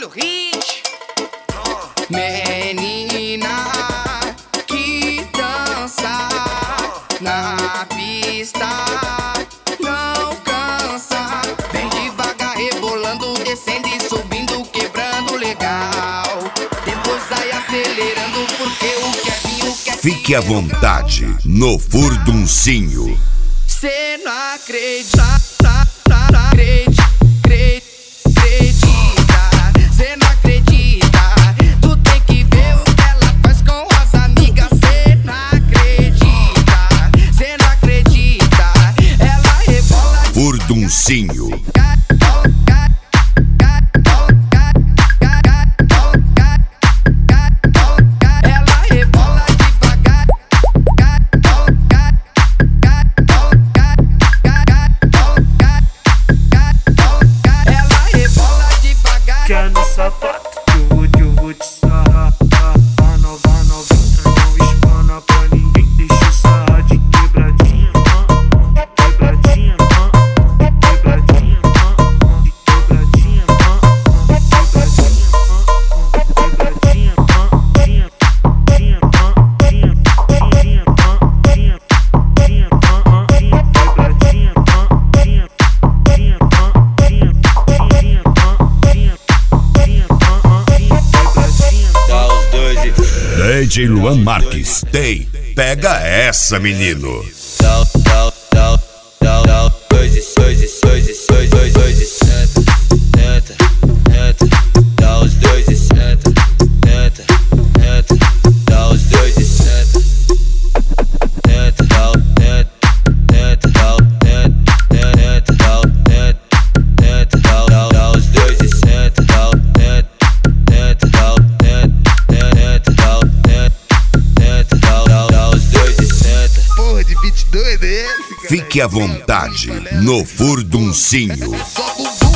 Olha o hit. Menina que dança na pista não cansa. Vem devagar rebolando, descendo e subindo, quebrando legal. Depois sai acelerando porque o Kevinho quer. Fique à vontade no furduncinho. Cê não acredita, acredita. Cê não acredita. Tu tem que ver o que ela faz com as amigas. Cê não acredita. Cê não acredita. Ela rebola Furduncinho. Quer no sapato que eu vou te sarrar. A nova não espana pra ninguém. Deixa eu sarrar de quebradinha, de quebradinha, de quebradinha, de quebradinha, DJ Luan Marques, tem. Pega essa, menino. doido esse, cara. Fique à vontade no furduncinho. Só bumbum.